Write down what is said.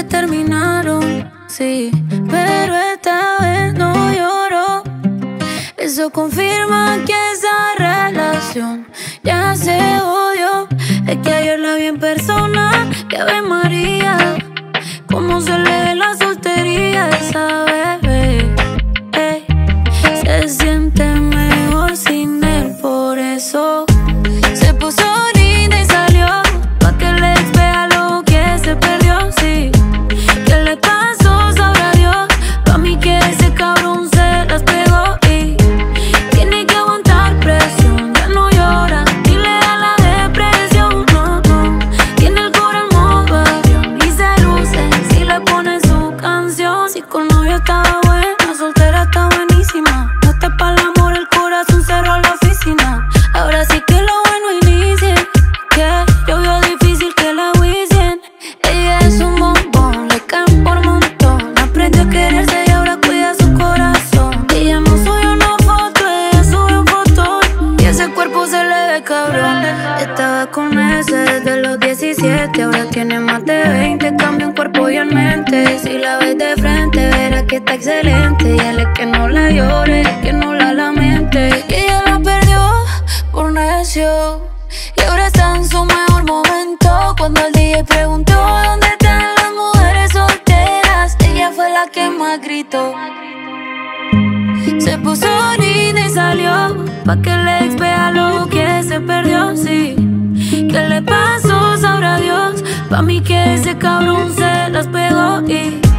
que terminaron, sí, pero esta vez no lloró. Eso confirma que esa relación ya se odió. Es que ayer la vi en persona, que Ave María, cómo se le ve la soltería de esa bebé. Ey, se siente mejor sin él, por eso se puso linda y salió pa' que el ex vea lo que se perdió, sí. ¿Qué le pasó? Sabrá Dios. Pa' mí que ese cabrón se las pegó y tiene que aguantar presión. Ya no llora ni le da la depresión, no, no. Tiene el coro en modo avión y se luce si le pone su canción. Si con novio estaba buena, soltera está buenísima. No está pa'l amor, el corazón cerró la oficina. Ahora sí que lo bueno inicia, que llovió difícil que la wicien. Ella es un bombón, le caen por montón. Aprendió a quererse y ahora cuida su corazón. Ella no subió una foto, ella subió un fotón. Y ese cuerpo se le ve cabrón. Estaba con ese desde los 17, ahora tiene más de 20. Cambia en cuerpo y en mente. Si la ves de frente, verás que está excelente. Y él es que no la llore, que no la lamente. Que ella la perdió por necio y ahora está en su mejor momento. Cuando el DJ preguntó dónde están las mujeres solteras, ella fue la que más gritó. Se puso linda y salió pa' que el ex vea lo que se perdió, sí. ¿Qué le pasó? Sabrá Dios. Pa' mí que ese cabrón se las pegó y